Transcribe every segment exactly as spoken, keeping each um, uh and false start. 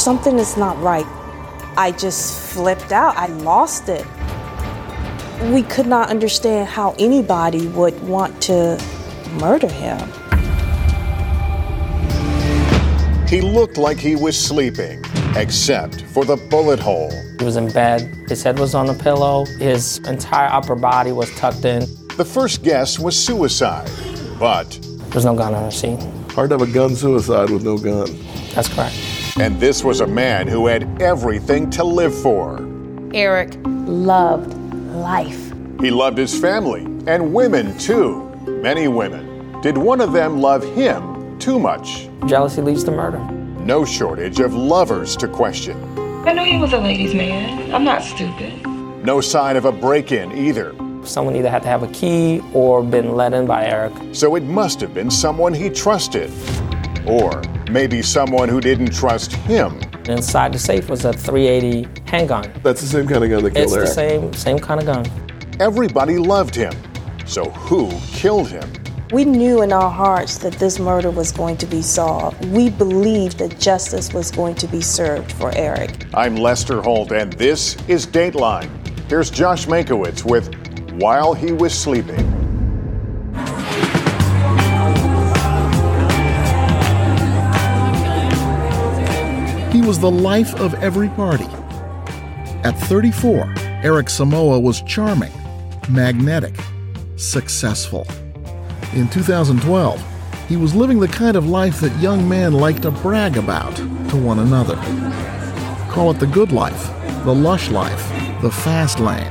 something is not right. I just flipped out. I lost it. We could not understand how anybody would want to murder him. He looked like he was sleeping, except for the bullet hole. He was in bed. His head was on a pillow. His entire upper body was tucked in. The first guess was suicide, but there's no gun on the scene. Hard to have a gun suicide with no gun. That's correct. And this was a man who had everything to live for. Eric loved life. He loved his family and women too, many women. Did one of them love him too much? Jealousy leads to murder. No shortage of lovers to question. I knew he was a ladies' man. I'm not stupid. No sign of a break-in either. Someone either had to have a key or been let in by Eric. So it must have been someone he trusted. Or maybe someone who didn't trust him. Inside the safe was a three eighty handgun. That's the same kind of gun that killed it's Eric. It's the same, same kind of gun. Everybody loved him. So who killed him? We knew in our hearts that this murder was going to be solved. We believed that justice was going to be served for Eric. I'm Lester Holt, and this is Dateline. Here's Josh Mankiewicz with While He Was Sleeping. He was the life of every party. At thirty-four, Eric Samoa was charming, magnetic, successful. In two thousand twelve, he was living the kind of life that young men like to brag about to one another. Call it the good life, the lush life, the fast lane.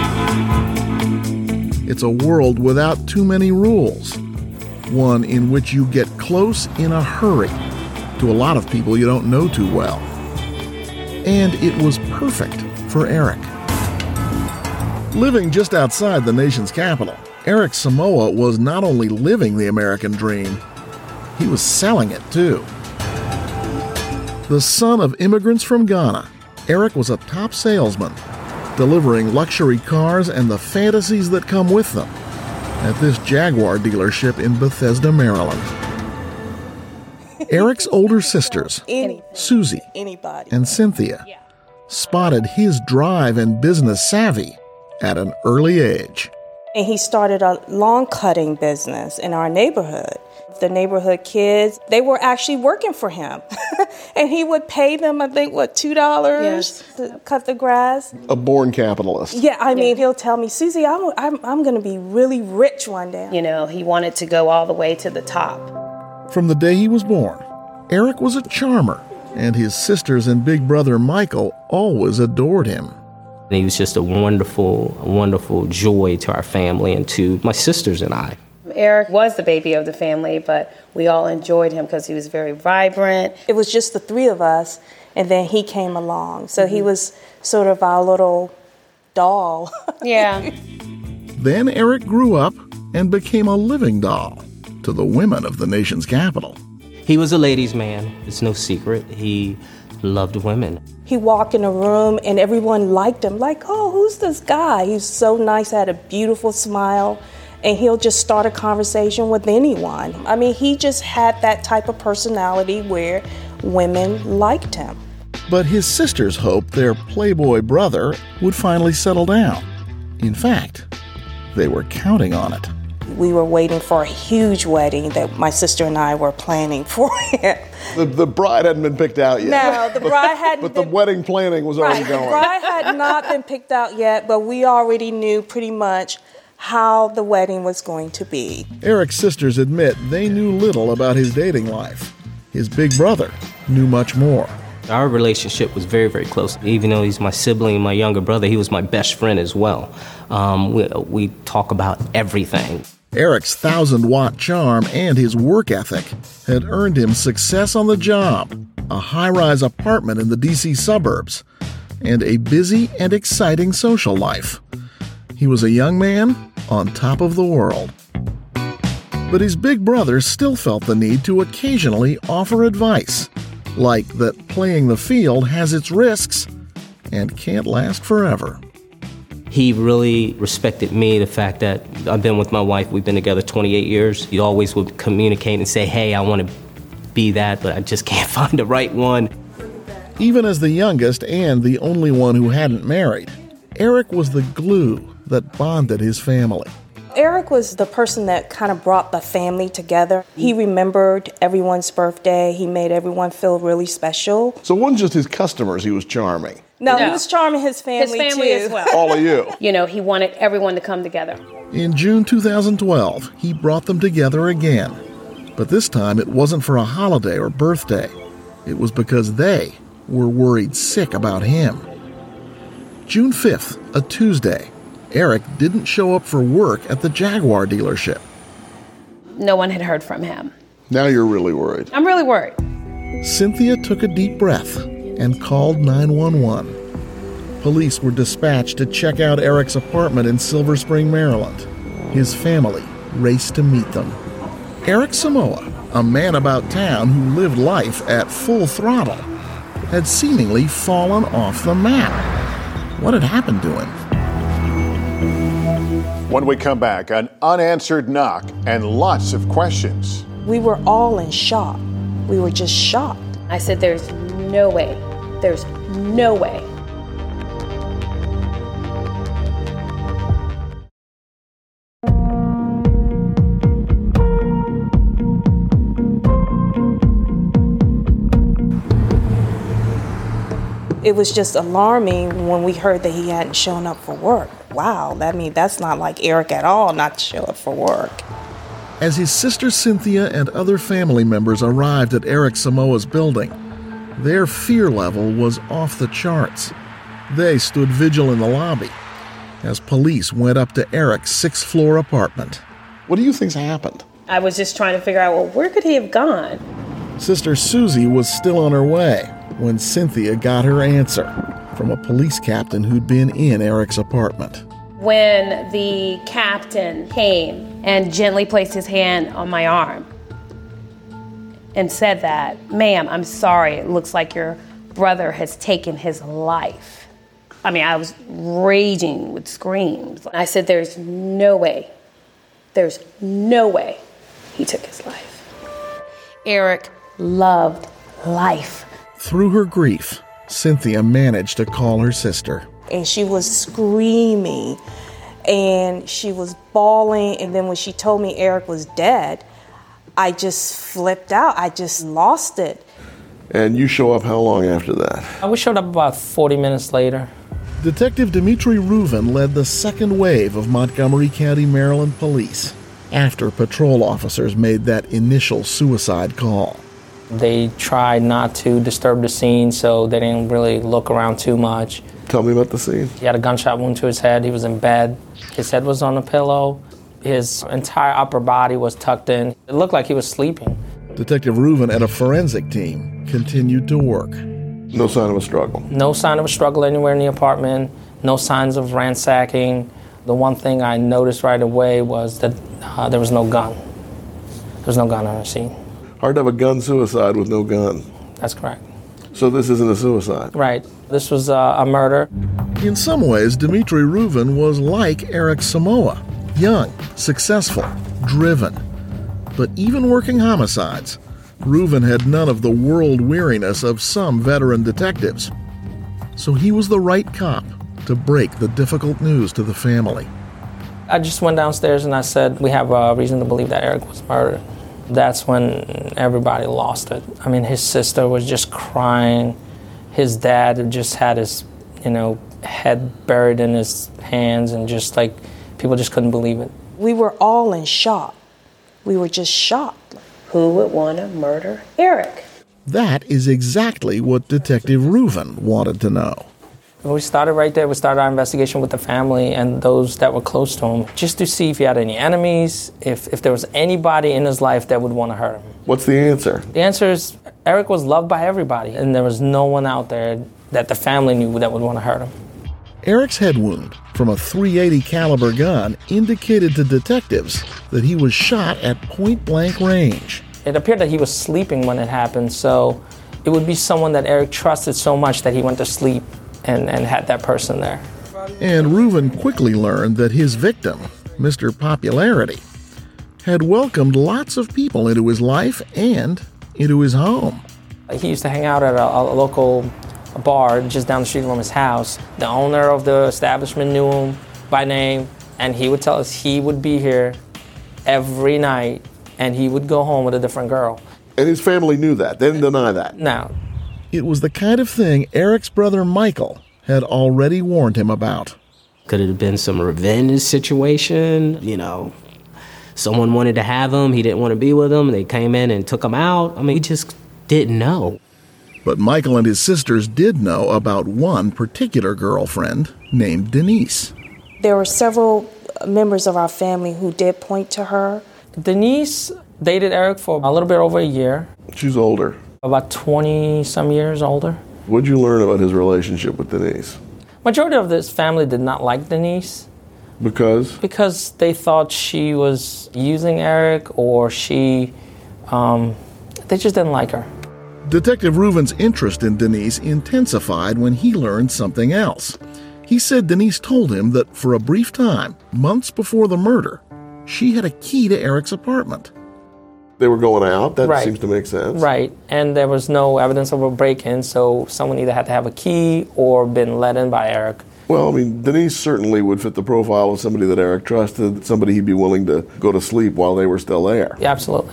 It's a world without too many rules, one in which you get close in a hurry to a lot of people you don't know too well. And it was perfect for Eric. Living just outside the nation's capital, Eric Samoa was not only living the American dream, he was selling it too. The son of immigrants from Ghana, Eric was a top salesman, delivering luxury cars and the fantasies that come with them at this Jaguar dealership in Bethesda, Maryland. Eric's older sisters, Susie and Cynthia, spotted his drive and business savvy at an early age. And he started a lawn cutting business in our neighborhood. The neighborhood kids, they were actually working for him. And he would pay them, I think, what, two dollars yes. to cut the grass? A born capitalist. Yeah, I mean, yeah. He'll tell me, Susie, I'm, I'm, I'm going to be really rich one day. You know, he wanted to go all the way to the top. From the day he was born, Eric was a charmer, and his sisters and big brother Michael always adored him. He was just a wonderful, wonderful joy to our family and to my sisters and I. Eric was the baby of the family, but we all enjoyed him because he was very vibrant. It was just the three of us, and then he came along. So mm-hmm. he was sort of our little doll. Yeah. Then Eric grew up and became a living doll to the women of the nation's capital. He was a ladies' man. It's no secret. He loved women. He walked in a room and everyone liked him. Like, oh, who's this guy? He's so nice, had a beautiful smile, and he'll just start a conversation with anyone. I mean, he just had that type of personality where women liked him. But his sisters hoped their playboy brother would finally settle down. In fact, they were counting on it. We were waiting for a huge wedding that my sister and I were planning for him. The, the bride hadn't been picked out yet. No, the bride hadn't But been, the wedding planning was right, already going. The bride had not been picked out yet, but we already knew pretty much how the wedding was going to be. Eric's sisters admit they knew little about his dating life. His big brother knew much more. Our relationship was very, very close. Even though he's my sibling, my younger brother, he was my best friend as well. Um, we, we talk about everything. Eric's thousand-watt charm and his work ethic had earned him success on the job, a high-rise apartment in the D C suburbs, and a busy and exciting social life. He was a young man on top of the world. But his big brother still felt the need to occasionally offer advice, like that playing the field has its risks and can't last forever. He really respected me, the fact that I've been with my wife, we've been together twenty-eight years. He always would communicate and say, hey, I want to be that, but I just can't find the right one. Even as the youngest and the only one who hadn't married, Eric was the glue that bonded his family. Eric was the person that kind of brought the family together. He remembered everyone's birthday. He made everyone feel really special. So it wasn't just his customers he was charming. No, No. he was charming his family, His family too. as well. All of you. You know, he wanted everyone to come together. In June two thousand twelve, he brought them together again. But this time it wasn't for a holiday or birthday. It was because they were worried sick about him. June fifth, a Tuesday, Eric didn't show up for work at the Jaguar dealership. No one had heard from him. Now you're really worried. I'm really worried. Cynthia took a deep breath and called nine one one. Police were dispatched to check out Eric's apartment in Silver Spring, Maryland. His family raced to meet them. Eric Samoa, a man about town who lived life at full throttle, had seemingly fallen off the map. What had happened to him? When we come back, an unanswered knock and lots of questions. We were all in shock. We were just shocked. I said, there's no way. There's no way. It was just alarming when we heard that he hadn't shown up for work. Wow, I mean, that's not like Eric at all, not to show up for work. As his sister Cynthia and other family members arrived at Eric Samoa's building, their fear level was off the charts. They stood vigil in the lobby as police went up to Eric's sixth-floor apartment. What do you think's happened? I was just trying to figure out, well, where could he have gone? Sister Susie was still on her way when Cynthia got her answer from a police captain who'd been in Eric's apartment. When the captain came and gently placed his hand on my arm and said that, ma'am, I'm sorry, it looks like your brother has taken his life. I mean, I was raging with screams. I said, there's no way, there's no way he took his life. Eric loved life. Through her grief, Cynthia managed to call her sister. And she was screaming and she was bawling. And then when she told me Eric was dead, I just flipped out. I just lost it. And you show up how long after that? We showed up about forty minutes later. Detective Dimitri Reuven led the second wave of Montgomery County, Maryland police after patrol officers made that initial suicide call. They tried not to disturb the scene, so they didn't really look around too much. Tell me about the scene. He had a gunshot wound to his head. He was in bed. His head was on a pillow. His entire upper body was tucked in. It looked like he was sleeping. Detective Reuven and a forensic team continued to work. No sign of a struggle. No sign of a struggle anywhere in the apartment. No signs of ransacking. The one thing I noticed right away was that uh, there was no gun. There was no gun on the scene. Hard to have a gun suicide with no gun. That's correct. So this isn't a suicide. Right. This was uh, a murder. In some ways, Dimitri Reuven was like Eric Samoa, young, successful, driven. But even working homicides, Reuven had none of the world weariness of some veteran detectives. So he was the right cop to break the difficult news to the family. I just went downstairs and I said, we have a reason to believe that Eric was murdered. That's when everybody lost it. I mean, his sister was just crying. His dad just had his, you know, head buried in his hands and just like, people just couldn't believe it. We were all in shock. We were just shocked. Who would want to murder Eric? That is exactly what Detective Reuven wanted to know. We started right there. We started our investigation with the family and those that were close to him, just to see if he had any enemies, if, if there was anybody in his life that would want to hurt him. What's the answer? The answer is Eric was loved by everybody, and there was no one out there that the family knew that would want to hurt him. Eric's head wound from a three eighty caliber gun indicated to detectives that he was shot at point-blank range. It appeared that he was sleeping when it happened, so it would be someone that Eric trusted so much that he went to sleep and, and had that person there. And Reuven quickly learned that his victim, Mister Popularity, had welcomed lots of people into his life and into his home. He used to hang out at a, a local a bar just down the street from his house. The owner of the establishment knew him by name, and he would tell us he would be here every night, and he would go home with a different girl. And his family knew that. They didn't deny that. No. It was the kind of thing Eric's brother Michael had already warned him about. Could it have been some revenge situation? You know, someone wanted to have him, he didn't want to be with him, they came in and took him out. I mean, we just didn't know. But Michael and his sisters did know about one particular girlfriend named Denise. There were several members of our family who did point to her. Denise dated Eric for a little bit over a year. She's older. About twenty-some years older. What'd you learn about his relationship with Denise? Majority of this family did not like Denise. Because? Because they thought she was using Eric, or she, um, they just didn't like her. Detective Reuven's interest in Denise intensified when he learned something else. He said Denise told him that for a brief time, months before the murder, she had a key to Eric's apartment. They were going out? That Right. seems to make sense. Right, and there was no evidence of a break-in, so someone either had to have a key or been let in by Eric. Well, I mean, Denise certainly would fit the profile of somebody that Eric trusted, somebody he'd be willing to go to sleep while they were still there. Yeah, absolutely.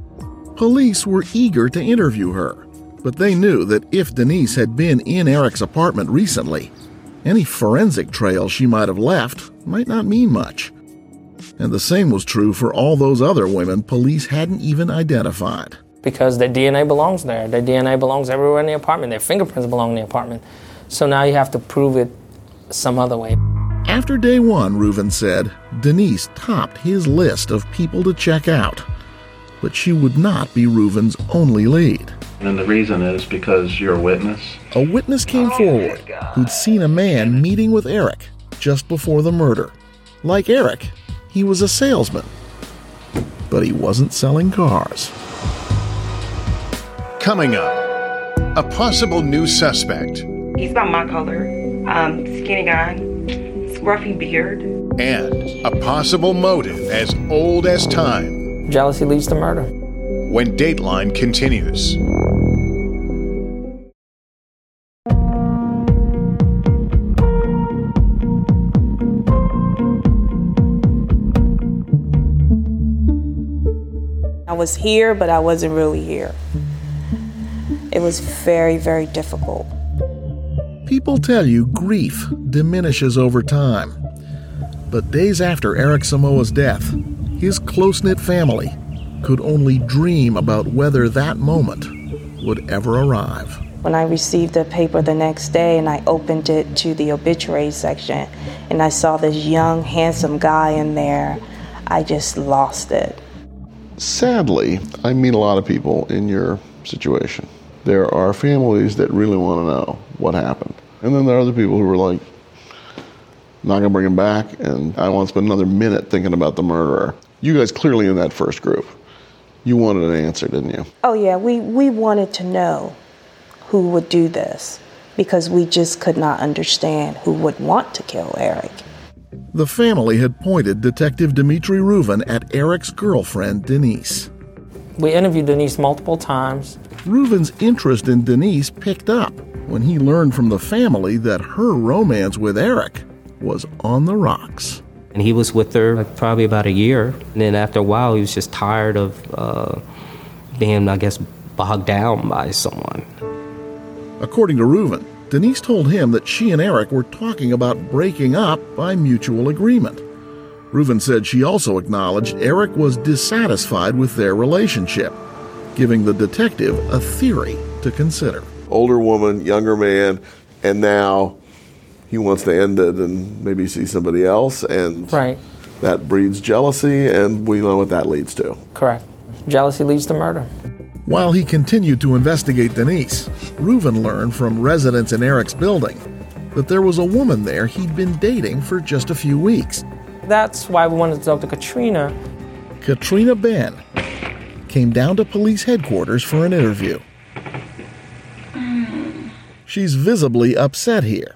Police were eager to interview her, but they knew that if Denise had been in Eric's apartment recently, any forensic trail she might have left might not mean much. And the same was true for all those other women police hadn't even identified. Because their D N A belongs there. Their D N A belongs everywhere in the apartment. Their fingerprints belong in the apartment. So now you have to prove it some other way. After day one, Reuven said, Denise topped his list of people to check out. But she would not be Reuven's only lead. And the reason is because you're a witness. A witness came forward who'd seen a man meeting with Eric just before the murder. Like Eric, he was a salesman, but he wasn't selling cars. Coming up, a possible new suspect. He's about my color, um, skinny guy, scruffy beard. And a possible motive as old as time. Jealousy leads to murder. When Dateline continues. I was here, but I wasn't really here. It was very, very difficult. People tell you grief diminishes over time. But days after Eric Samoa's death, his close-knit family could only dream about whether that moment would ever arrive. When I received the paper the next day and I opened it to the obituary section and I saw this young, handsome guy in there, I just lost it. Sadly, I meet a lot of people in your situation. There are families that really want to know what happened. And then there are other people who are like, I'm not going to bring him back, and I don't want to spend another minute thinking about the murderer. You guys clearly in that first group, you wanted an answer, didn't you? Oh yeah, we, we wanted to know who would do this because we just could not understand who would want to kill Eric. The family had pointed Detective Dimitri Reuven at Eric's girlfriend, Denise. We interviewed Denise multiple times. Reuven's interest in Denise picked up when he learned from the family that her romance with Eric was on the rocks. And he was with her like probably about a year. And then after a while, he was just tired of uh, being, I guess, bogged down by someone. According to Reuven, Denise told him that she and Eric were talking about breaking up by mutual agreement. Reuven said she also acknowledged Eric was dissatisfied with their relationship, giving the detective a theory to consider. Older woman, younger man, and now he wants to end it and maybe see somebody else, and Right. that breeds jealousy, and we know what that leads to. Correct. Jealousy leads to murder. While he continued to investigate Denise, Reuven learned from residents in Eric's building that there was a woman there he'd been dating for just a few weeks. That's why we wanted to talk to Katrina. Katrina Ben came down to police headquarters for an interview. She's visibly upset here.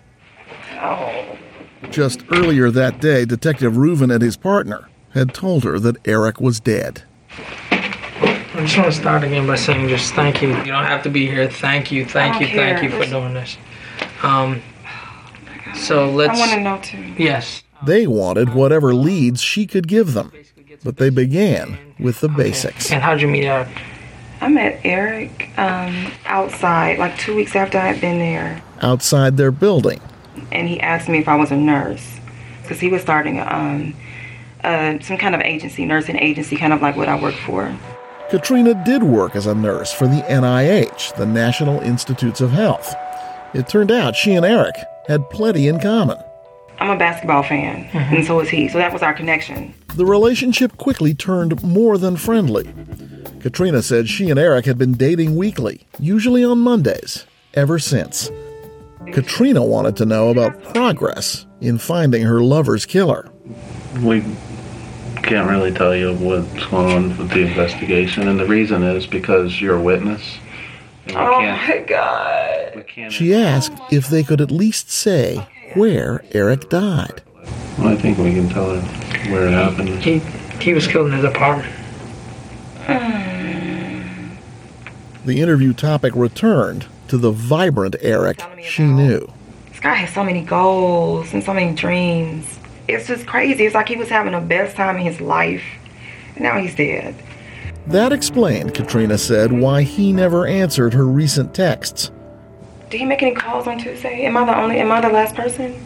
Just earlier that day, Detective Reuven and his partner had told her that Eric was dead. I just want to start again by saying just thank you. You don't have to be here. Thank you, thank you, care. thank you for doing this. Um, so let's... I want to know too. Yes. They wanted whatever leads she could give them, but they began with the basics. And how'd you meet Eric? I met Eric um, outside, like two weeks after I had been there. Outside their building. And he asked me if I was a nurse, because he was starting um, uh, some kind of agency, nursing agency, kind of like what I worked for. Katrina did work as a nurse for the N I H, the National Institutes of Health. It turned out she and Eric had plenty in common. I'm a basketball fan, mm-hmm. and so is he, so that was our connection. The relationship quickly turned more than friendly. Katrina said she and Eric had been dating weekly, usually on Mondays, ever since. Katrina wanted to know about progress in finding her lover's killer. We can't really tell you what's going on with the investigation, and the reason is because you're a witness. And we oh can't, my God. we can't She asked if they could at least say where Eric died. Well, I think we can tell her where it happened. He, he was killed in his apartment. The interview topic returned to the vibrant Eric she knew. This guy has so many goals and so many dreams. It's just crazy. It's like he was having the best time in his life, and now he's dead. That explained, Katrina said, why he never answered her recent texts. Did he make any calls on Tuesday? Am I the only, am I the last person?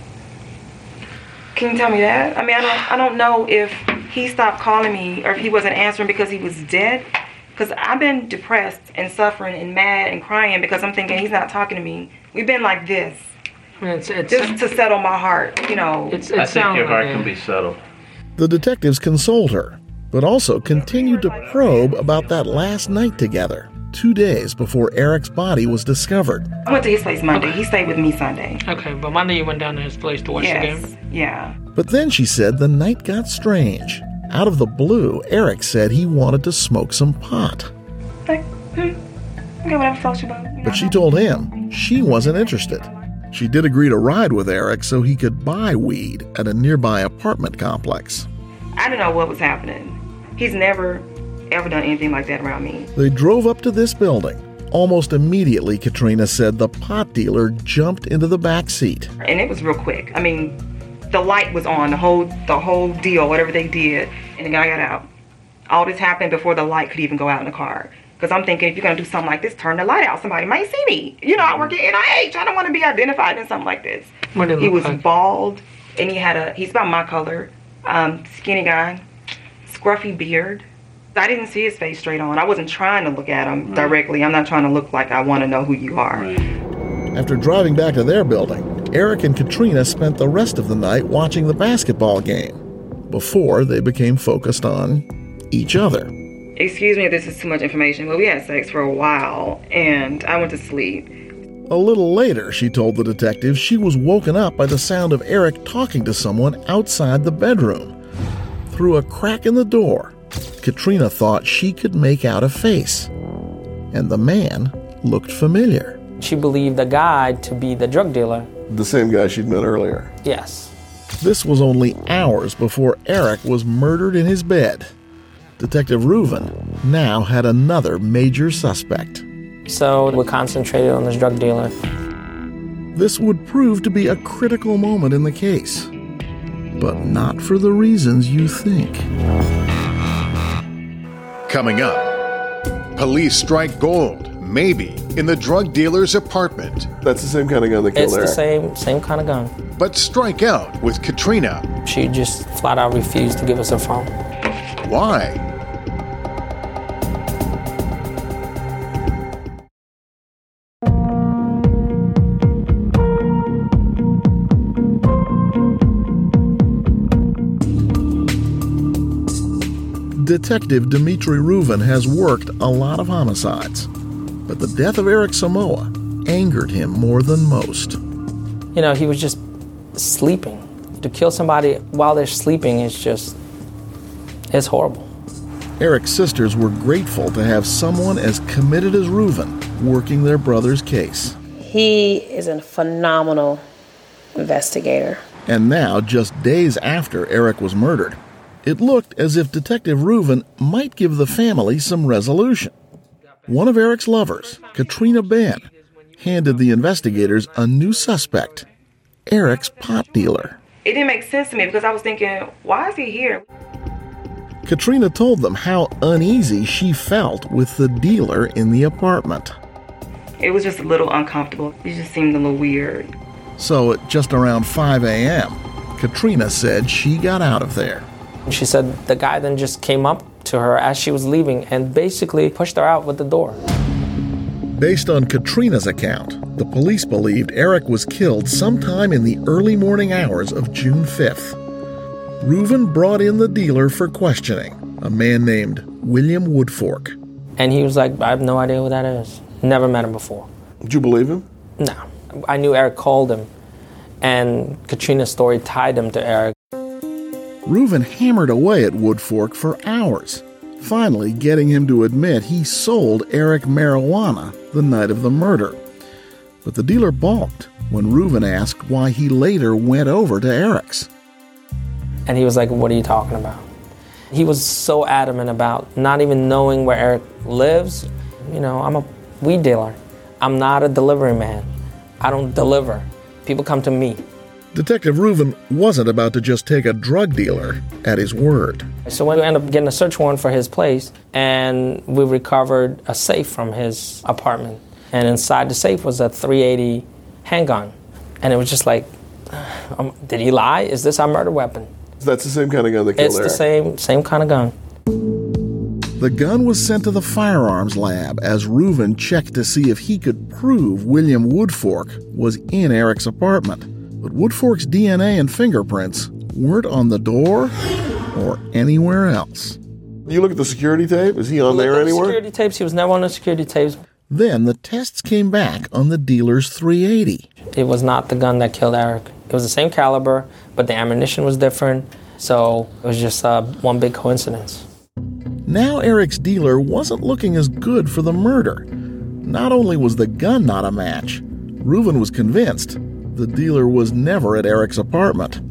Can you tell me that? I mean, I don't, I don't know if he stopped calling me or if he wasn't answering because he was dead. Because I've been depressed and suffering and mad and crying because I'm thinking he's not talking to me. We've been like this. It's, it's, just to settle my heart, you know. It's, it I think your heart like can be settled. The detectives consoled her, but also continued to probe about that last night together, two days before Eric's body was discovered. I went to his place Monday. He stayed with me Sunday. Okay, but Monday you went down to his place to watch yes, the game? Yeah. But then she said the night got strange. Out of the blue, Eric said he wanted to smoke some pot. Like, hmm, okay, whatever floats your boat. But she told him she wasn't interested. She did agree to ride with Eric so he could buy weed at a nearby apartment complex. I didn't know what was happening. He's never, ever done anything like that around me. They drove up to this building. Almost immediately, Katrina said the pot dealer jumped into the back seat. And it was real quick. I mean, the light was on, the whole, the whole deal, whatever they did, and the guy got out. All this happened before the light could even go out in the car. Because I'm thinking, if you're going to do something like this, turn the light out. Somebody might see me. You know, I work at N I H. I don't want to be identified in something like this. What did it he look was like? bald, and he had a, he's about my color, um, skinny guy, scruffy beard. I didn't see his face straight on. I wasn't trying to look at him right. directly. I'm not trying to look like I want to know who you are. Right. After driving back to their building, Eric and Katrina spent the rest of the night watching the basketball game before they became focused on each other. Excuse me if this is too much information, but we had sex for a while, and I went to sleep. A little later, she told the detective she was woken up by the sound of Eric talking to someone outside the bedroom. Through a crack in the door, Katrina thought she could make out a face, and the man looked familiar. She believed the guy to be the drug dealer. The same guy she'd met earlier. Yes. This was only hours before Eric was murdered in his bed. Detective Reuven now had another major suspect. So we concentrated on this drug dealer. This would prove to be a critical moment in the case, but not for the reasons you think. Coming up, police strike gold, maybe in the drug dealer's apartment. That's the same kind of gun that killed It's Eric. the same, same kind of gun. But strike out with Katrina. She just flat out refused to give us her phone. Why? Detective Dimitri Reuven has worked a lot of homicides, but the death of Eric Samoa angered him more than most. You know, he was just sleeping. To kill somebody while they're sleeping is just, it's horrible. Eric's sisters were grateful to have someone as committed as Reuven working their brother's case. He is a phenomenal investigator. And now, just days after Eric was murdered, It looked as if Detective Reuven might give the family some resolution. One of Eric's lovers, Katrina Ben, handed the investigators a new suspect, Eric's pot dealer. It didn't make sense to me because I was thinking, why is he here? Katrina told them how uneasy she felt with the dealer in the apartment. It was just a little uncomfortable. It just seemed a little weird. So at just around five a.m., Katrina said she got out of there. She said the guy then just came up to her as she was leaving and basically pushed her out with the door. Based on Katrina's account, the police believed Eric was killed sometime in the early morning hours of June fifth. Reuven brought in the dealer for questioning, a man named William Woodfork. And he was like, I have no idea who that is. Never met him before. Did you believe him? No. I knew Eric called him, and Katrina's story tied him to Eric. Reuven hammered away at Woodfork for hours, finally getting him to admit he sold Eric marijuana the night of the murder. But the dealer balked when Reuven asked why he later went over to Eric's. And he was like, what are you talking about? He was so adamant about not even knowing where Eric lives. You know, I'm a weed dealer. I'm not a delivery man. I don't deliver. People come to me. Detective Reuven wasn't about to just take a drug dealer at his word. So we ended up getting a search warrant for his place, and we recovered a safe from his apartment. And inside the safe was a three eighty handgun. And it was just like, um, did he lie? Is this our murder weapon? That's the same kind of gun that killed It's Eric. the same, same kind of gun. The gun was sent to the firearms lab as Reuven checked to see if he could prove William Woodfork was in Eric's apartment. But Woodfork's D N A and fingerprints weren't on the door or anywhere else. You look at the security tape? Is he on there the anywhere? Security tapes. He was never on the security tapes. Then the tests came back on the dealer's three eighty. It was not the gun that killed Eric. It was the same caliber, but the ammunition was different. So it was just uh, one big coincidence. Now Eric's dealer wasn't looking as good for the murder. Not only was the gun not a match, Reuven was convinced the dealer was never at Eric's apartment.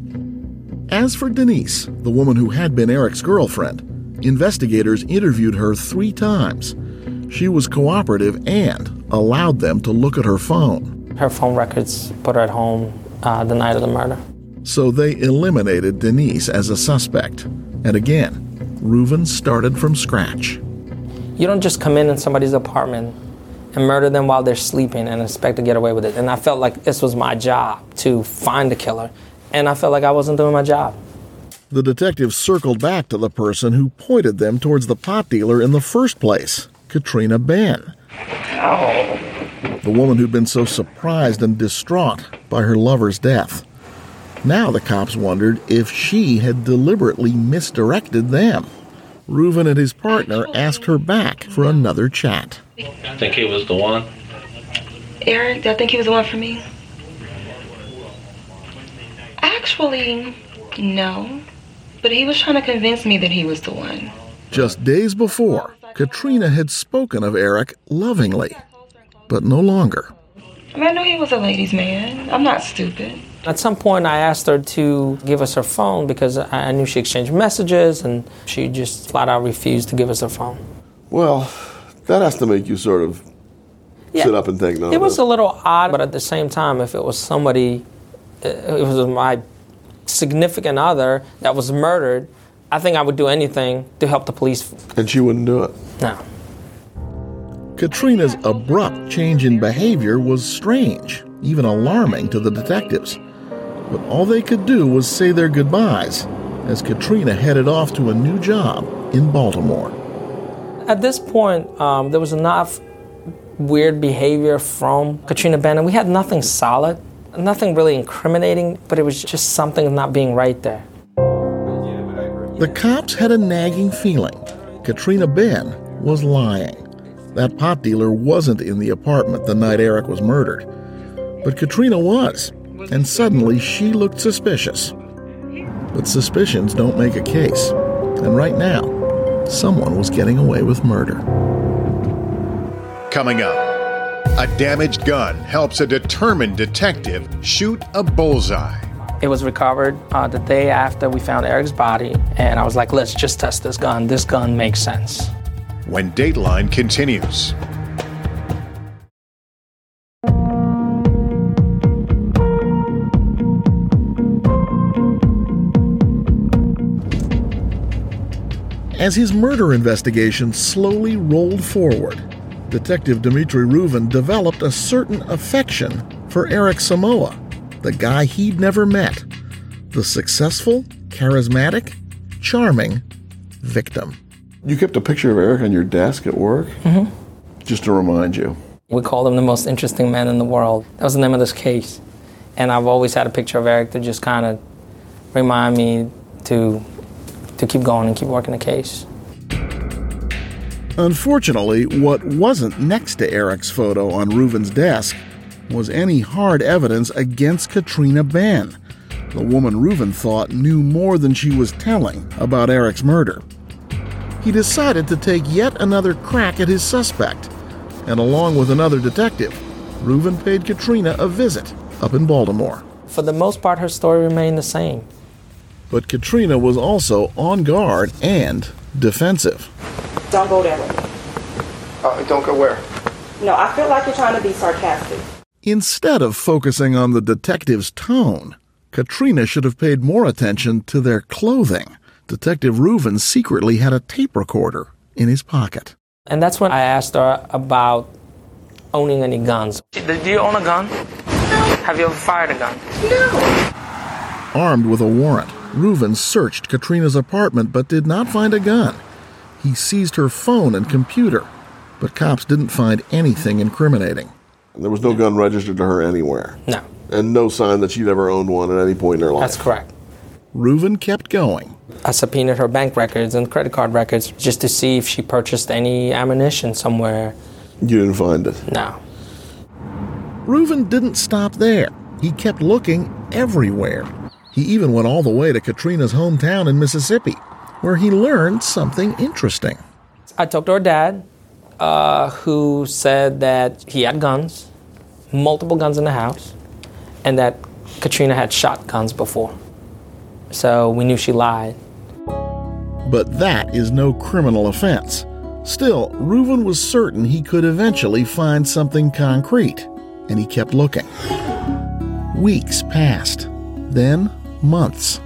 As for Denise, the woman who had been Eric's girlfriend, investigators interviewed her three times. She was cooperative and allowed them to look at her phone. Her phone records put her at home uh, the night of the murder. So they eliminated Denise as a suspect. And again, Reuven started from scratch. You don't just come in in somebody's apartment and murder them while they're sleeping and expect to get away with it. And I felt like this was my job to find the killer. And I felt like I wasn't doing my job. The detectives circled back to the person who pointed them towards the pot dealer in the first place, Katrina Ben. Oh. The woman who'd been so surprised and distraught by her lover's death. Now the cops wondered if she had deliberately misdirected them. Reuven and his partner asked her back for another chat. I think he was the one. Eric, I think he was the one for me. Actually, no. But he was trying to convince me that he was the one. Just days before, Katrina had spoken of Eric lovingly, but no longer. I mean, I knew he was a ladies' man. I'm not stupid. At some point, I asked her to give us her phone because I knew she exchanged messages, and she just flat out refused to give us her phone. Well, that has to make you sort of yeah, sit up and think, no. It was no. a little odd, but at the same time, if it was somebody, it was my significant other that was murdered, I think I would do anything to help the police. And she wouldn't do it? No. Katrina's abrupt change in behavior was strange, even alarming to the detectives. But all they could do was say their goodbyes as Katrina headed off to a new job in Baltimore. At this point, um, there was enough weird behavior from Katrina Ben. We had nothing solid, nothing really incriminating, but it was just something not being right there. The cops had a nagging feeling Katrina Ben was lying. That pot dealer wasn't in the apartment the night Eric was murdered. But Katrina was, and suddenly she looked suspicious. But suspicions don't make a case. And right now, someone was getting away with murder. Coming up, a damaged gun helps a determined detective shoot a bullseye. It was recovered uh, the day after we found Eric's body, and I was like, let's just test this gun. This gun makes sense. When Dateline continues. As his murder investigation slowly rolled forward, Detective Dimitri Reuven developed a certain affection for Eric Samoa, the guy he'd never met, the successful, charismatic, charming victim. You kept a picture of Eric on your desk at work? Mm-hmm. Just to remind you. We called him the most interesting man in the world. That was the name of this case. And I've always had a picture of Eric to just kind of remind me to to keep going and keep working the case. Unfortunately, what wasn't next to Eric's photo on Reuven's desk was any hard evidence against Katrina Benn, the woman Reuven thought knew more than she was telling about Eric's murder. He decided to take yet another crack at his suspect, and along with another detective, Reuven paid Katrina a visit up in Baltimore. For the most part, her story remained the same. But Katrina was also on guard and defensive. Don't go there with me. Uh, don't go where? No, I feel like you're trying to be sarcastic. Instead of focusing on the detective's tone, Katrina should have paid more attention to their clothing. Detective Reuven secretly had a tape recorder in his pocket. And that's when I asked her about owning any guns. Do you own a gun? No. Have you ever fired a gun? No. Armed with a warrant, Reuven searched Katrina's apartment but did not find a gun. He seized her phone and computer, but cops didn't find anything incriminating. There was no gun registered to her anywhere? No. And no sign that she'd ever owned one at any point in her life? That's correct. Reuven kept going. I subpoenaed her bank records and credit card records just to see if she purchased any ammunition somewhere. You didn't find it? No. Reuven didn't stop there. He kept looking everywhere. He even went all the way to Katrina's hometown in Mississippi, where he learned something interesting. I talked to her dad, uh, who said that he had guns, multiple guns in the house, and that Katrina had shot guns before. So we knew she lied. But that is no criminal offense. Still, Reuven was certain he could eventually find something concrete, and he kept looking. Weeks passed, then months.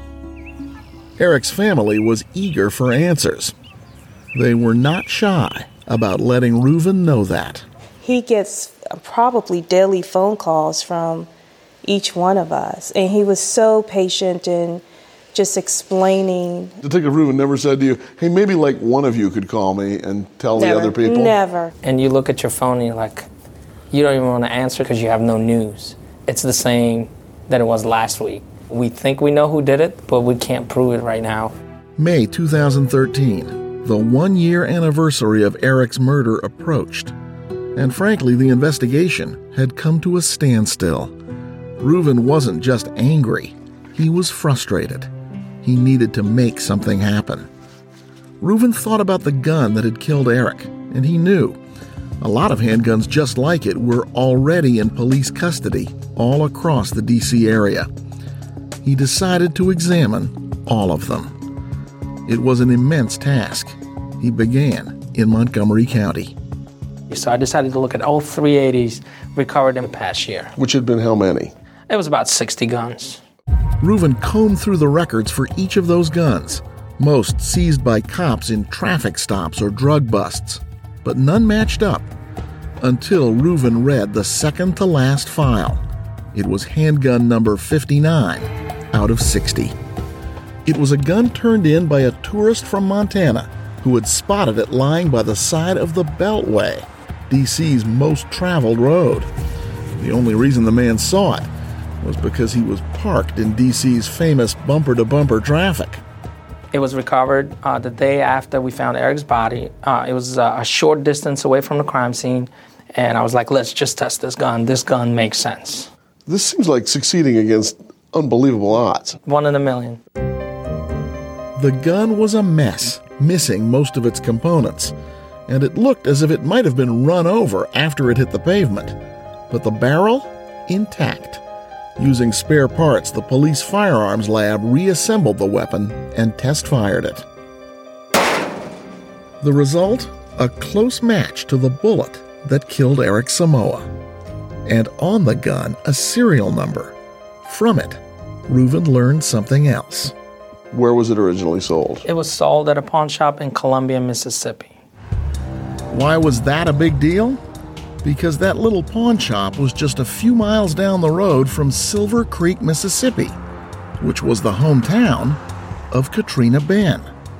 Eric's family was eager for answers. They were not shy about letting Reuven know that. He gets probably daily phone calls from each one of us, and he was so patient in just explaining. Detective Reuven never said to you, hey, maybe like one of you could call me and tell Never. the other people? Never. And you look at your phone and you're like, you don't even want to answer because you have no news. It's the same that it was last week. We think we know who did it, but we can't prove it right now. May two thousand thirteen, the one-year anniversary of Eric's murder approached. And frankly, the investigation had come to a standstill. Reuven wasn't just angry. He was frustrated. He needed to make something happen. Reuven thought about the gun that had killed Eric, and he knew a lot of handguns just like it were already in police custody all across the D C area. He decided to examine all of them. It was an immense task. He began in Montgomery County. So I decided to look at all three eighties recovered in the past year. Which had been how many? It was about sixty guns. Reuven combed through the records for each of those guns, most seized by cops in traffic stops or drug busts, but none matched up until Reuven read the second-to-last file. It was handgun number fifty-nine out of sixty. It was a gun turned in by a tourist from Montana who had spotted it lying by the side of the Beltway, D C's most traveled road. The only reason the man saw it was because he was parked in D C's famous bumper-to-bumper traffic. It was recovered uh, the day after we found Eric's body. Uh, it was uh, a short distance away from the crime scene, and I was like, let's just test this gun. This gun makes sense. This seems like succeeding against unbelievable odds. One in a million. The gun was a mess, missing most of its components, and it looked as if it might have been run over after it hit the pavement. But the barrel, intact. Using spare parts, the police firearms lab reassembled the weapon and test-fired it. The result? A close match to the bullet that killed Eric Samoa. And on the gun, a serial number. From it, Reuven learned something else. Where was it originally sold? It was sold at a pawn shop in Columbia, Mississippi. Why was that a big deal? Because that little pawn shop was just a few miles down the road from Silver Creek, Mississippi, which was the hometown of Katrina Benn.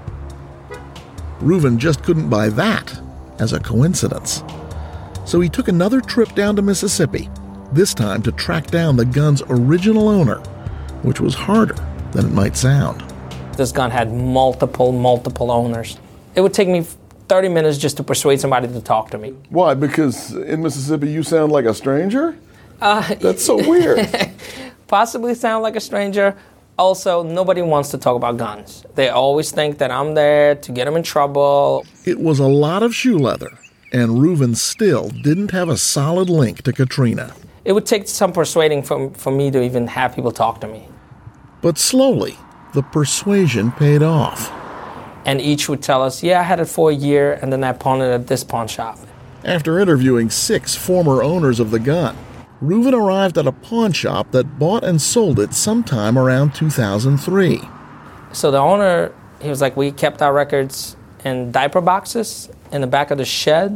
Reuven just couldn't buy that as a coincidence. So he took another trip down to Mississippi, this time to track down the gun's original owner, which was harder than it might sound. This gun had multiple, multiple owners. It would take me thirty minutes just to persuade somebody to talk to me. Why? Because in Mississippi you sound like a stranger? Uh, That's so weird. Possibly sound like a stranger. Also, nobody wants to talk about guns. They always think that I'm there to get them in trouble. It was a lot of shoe leather, and Reuven still didn't have a solid link to Katrina. It would take some persuading for, for me to even have people talk to me. But slowly, the persuasion paid off. And each would tell us, yeah, I had it for a year, and then I pawned it at this pawn shop. After interviewing six former owners of the gun, Reuven arrived at a pawn shop that bought and sold it sometime around two thousand three. So the owner, he was like, we kept our records in diaper boxes in the back of the shed,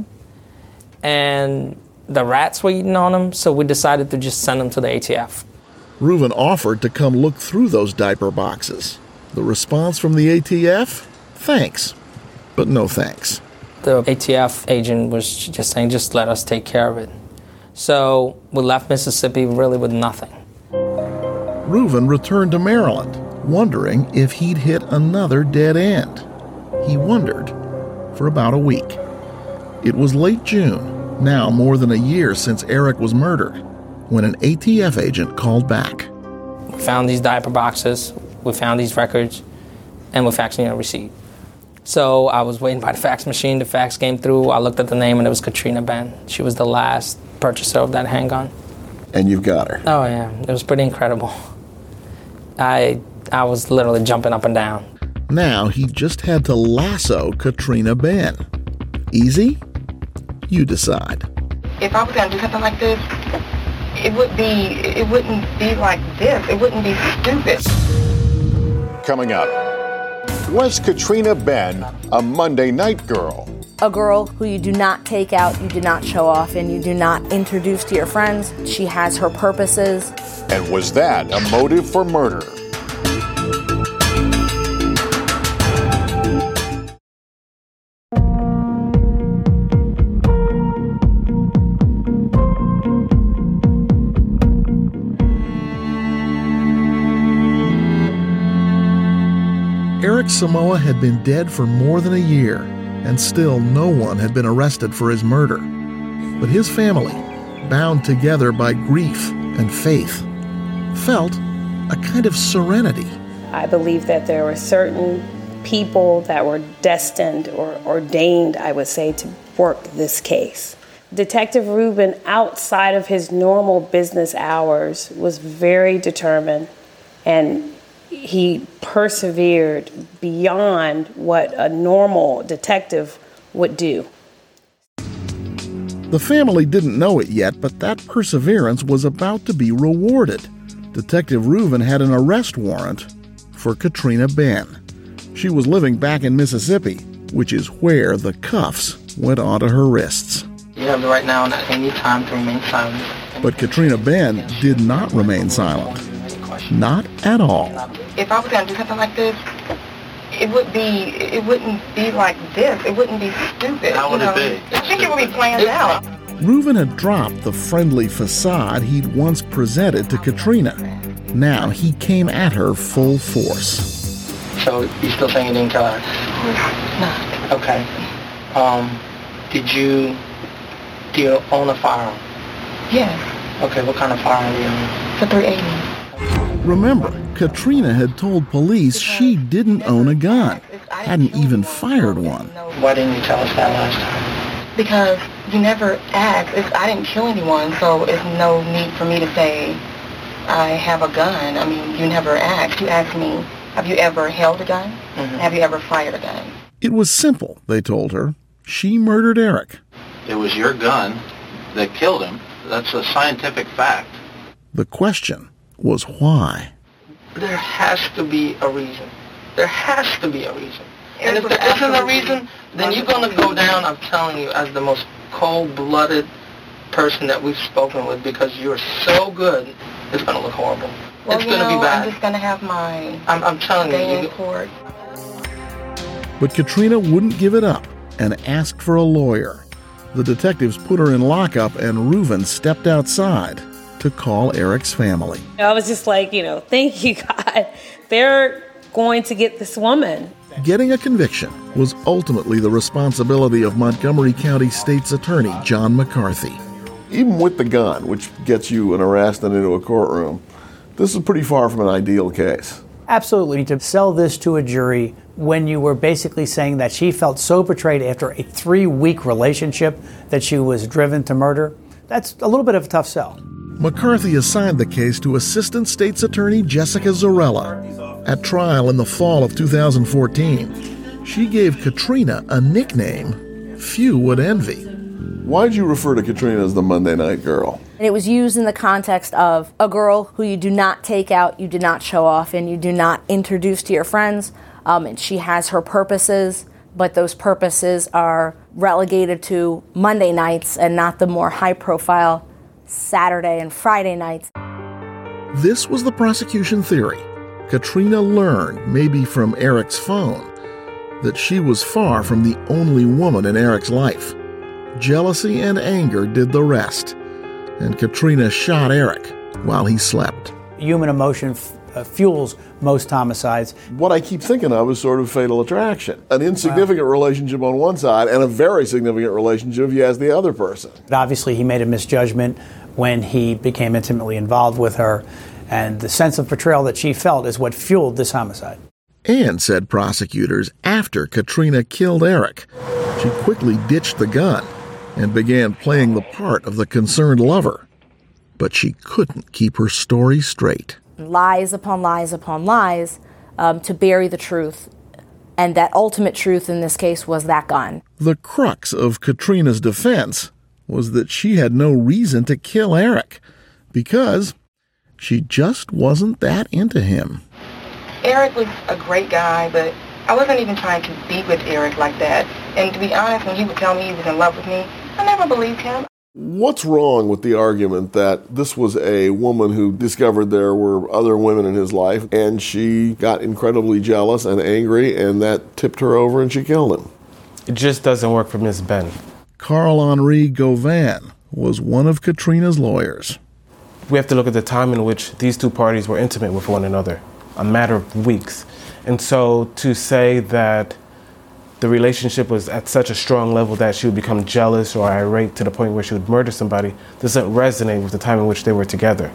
and the rats were eating on them, so we decided to just send them to the A T F. Reuven offered to come look through those diaper boxes. The response from the A T F? Thanks, but no thanks. The A T F agent was just saying, just let us take care of it. So we left Mississippi really with nothing. Reuven returned to Maryland, wondering if he'd hit another dead end. He wondered for about a week. It was late June, now more than a year since Eric was murdered, when an A T F agent called back. We found these diaper boxes, we found these records, and we faxed me a receipt. So I was waiting by the fax machine. The fax came through. I looked at the name, and it was Katrina Benn. She was the last purchaser of that handgun. And you've got her. Oh, yeah. It was pretty incredible. I I was literally jumping up and down. Now he just had to lasso Katrina Benn. Easy? You decide. If I was going to do something like this, it would be, it wouldn't be like this. It wouldn't be stupid. Coming up, was Katrina Benn a Monday night girl? A girl who you do not take out, you do not show off, and you do not introduce to your friends. She has her purposes. And was that a motive for murder? Eric Samoa had been dead for more than a year, and still no one had been arrested for his murder. But his family, bound together by grief and faith, felt a kind of serenity. I believe that there were certain people that were destined or ordained, I would say, to work this case. Detective Reuven, outside of his normal business hours, was very determined, and he persevered beyond what a normal detective would do. The family didn't know it yet, but that perseverance was about to be rewarded. Detective Reuven had an arrest warrant for Katrina Benn. She was living back in Mississippi, which is where the cuffs went onto her wrists. You have the right now and at any time to remain silent. But Katrina Benn did not remain silent. Not at all. If I was going to do something like this, it would be, it wouldn't be like this. It wouldn't be stupid. How would you know? It be? I think it would be planned out. Reuven had dropped the friendly facade he'd once presented to Katrina. Now he came at her full force. So you still think you didn't kill her? No. Okay. Um, did you, do you own a firearm? Yes. Okay, what kind of firearm do you own? It's a three eighty. Remember, Katrina had told police she didn't own a gun, hadn't even fired one. Why didn't you tell us that last time? Because you never asked. It's, I didn't kill anyone, so it's no need for me to say, I have a gun. I mean, you never asked. You asked me, have you ever held a gun? Mm-hmm. Have you ever fired a gun? It was simple, they told her. She murdered Eric. It was your gun that killed him. That's a scientific fact. The question was why. There has to be a reason. There has to be a reason. And if there isn't a reason, then you're going to go down, I'm telling you, as the most cold-blooded person that we've spoken with, because you're so good, it's going to look horrible. Well, it's going to know, be bad. I'm just going to have my I'm, I'm telling day you. in court. But Katrina wouldn't give it up and asked for a lawyer. The detectives put her in lockup and Reuven stepped outside to call Eric's family. I was just like, you know, thank you, God. They're going to get this woman. Getting a conviction was ultimately the responsibility of Montgomery County State's Attorney John McCarthy. Even with the gun, which gets you an arrest and into a courtroom, this is pretty far from an ideal case. Absolutely. To sell this to a jury when you were basically saying that she felt so betrayed after a three-week relationship that she was driven to murder, that's a little bit of a tough sell. McCarthy assigned the case to Assistant State's Attorney Jessica Zarella. At trial in the fall of two thousand fourteen, she gave Katrina a nickname few would envy. Why'd you refer to Katrina as the Monday Night Girl? And it was used in the context of a girl who you do not take out, you do not show off, and you do not introduce to your friends. Um, and she has her purposes, but those purposes are relegated to Monday nights and not the more high-profile Saturday and Friday nights. This was the prosecution theory. Katrina learned, maybe from Eric's phone, that she was far from the only woman in Eric's life. Jealousy and anger did the rest, and Katrina shot Eric while he slept. Human emotion f- uh, fuels most homicides. What I keep thinking of is sort of fatal attraction. An insignificant wow. relationship on one side and a very significant relationship if you ask the other person. Obviously, he made a misjudgment when he became intimately involved with her, and the sense of betrayal that she felt is what fueled this homicide. And, said prosecutors, after Katrina killed Eric, she quickly ditched the gun and began playing the part of the concerned lover. But she couldn't keep her story straight. Lies upon lies upon lies um, to bury the truth. And that ultimate truth in this case was that gun. The crux of Katrina's defense was that she had no reason to kill Eric because she just wasn't that into him. Eric was a great guy, but I wasn't even trying to be with Eric like that. And to be honest, when he would tell me he was in love with me, I never believed him. What's wrong with the argument that this was a woman who discovered there were other women in his life and she got incredibly jealous and angry and that tipped her over and she killed him? It just doesn't work for Miss Ben. Carl-Henri Gauvin was one of Katrina's lawyers. We have to look at the time in which these two parties were intimate with one another, a matter of weeks. And so to say that the relationship was at such a strong level that she would become jealous or irate to the point where she would murder somebody doesn't resonate with the time in which they were together.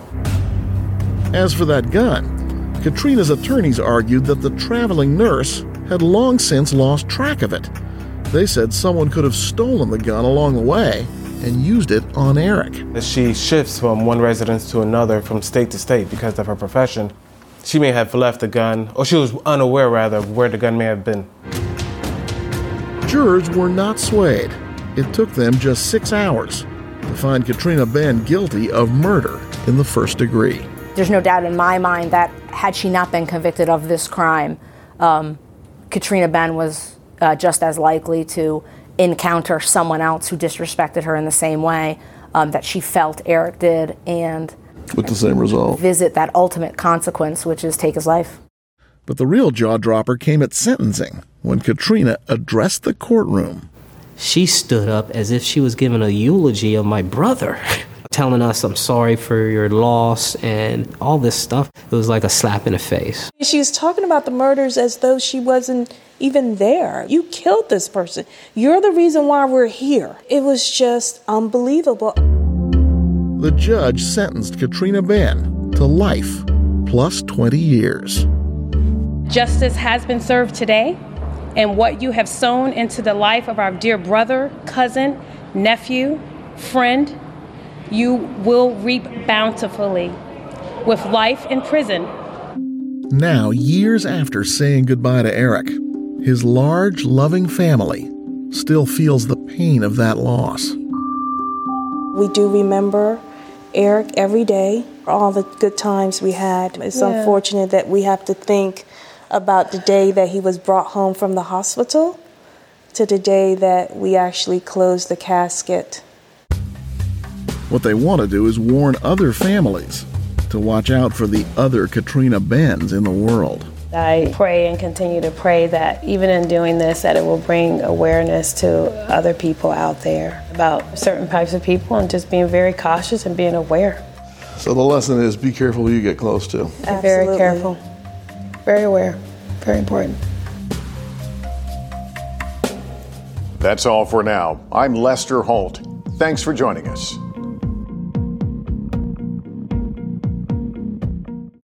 As for that gun, Katrina's attorneys argued that the traveling nurse had long since lost track of it. They said someone could have stolen the gun along the way and used it on Eric. As she shifts from one residence to another, from state to state because of her profession, she may have left the gun, or she was unaware rather of where the gun may have been. Jurors were not swayed. It took them just six hours to find Katrina Ben guilty of murder in the first degree. There's no doubt in my mind that had she not been convicted of this crime, um, Katrina Ben was uh, just as likely to encounter someone else who disrespected her in the same way um, that she felt Eric did, and with the same result, visit that ultimate consequence, which is take his life. But the real jaw-dropper came at sentencing when Katrina addressed the courtroom. She stood up as if she was giving a eulogy of my brother, telling us, I'm sorry for your loss and all this stuff. It was like a slap in the face. She was talking about the murders as though she wasn't even there. You killed this person. You're the reason why we're here. It was just unbelievable. The judge sentenced Katrina Ben to life plus twenty years. Justice has been served today, and what you have sown into the life of our dear brother, cousin, nephew, friend, you will reap bountifully. with life in prison. Now, years after saying goodbye to Eric, his large, loving family still feels the pain of that loss. We do remember Eric every day, all the good times we had. It's Yeah. unfortunate that we have to think about the day that he was brought home from the hospital to the day that we actually closed the casket. What they want to do is warn other families to watch out for the other Katrina Benns in the world. I pray and continue to pray that even in doing this, that it will bring awareness to other people out there about certain types of people and just being very cautious and being aware. So the lesson is be careful who you get close to. Be very careful, very aware, very important. That's all for now. I'm Lester Holt. Thanks for joining us.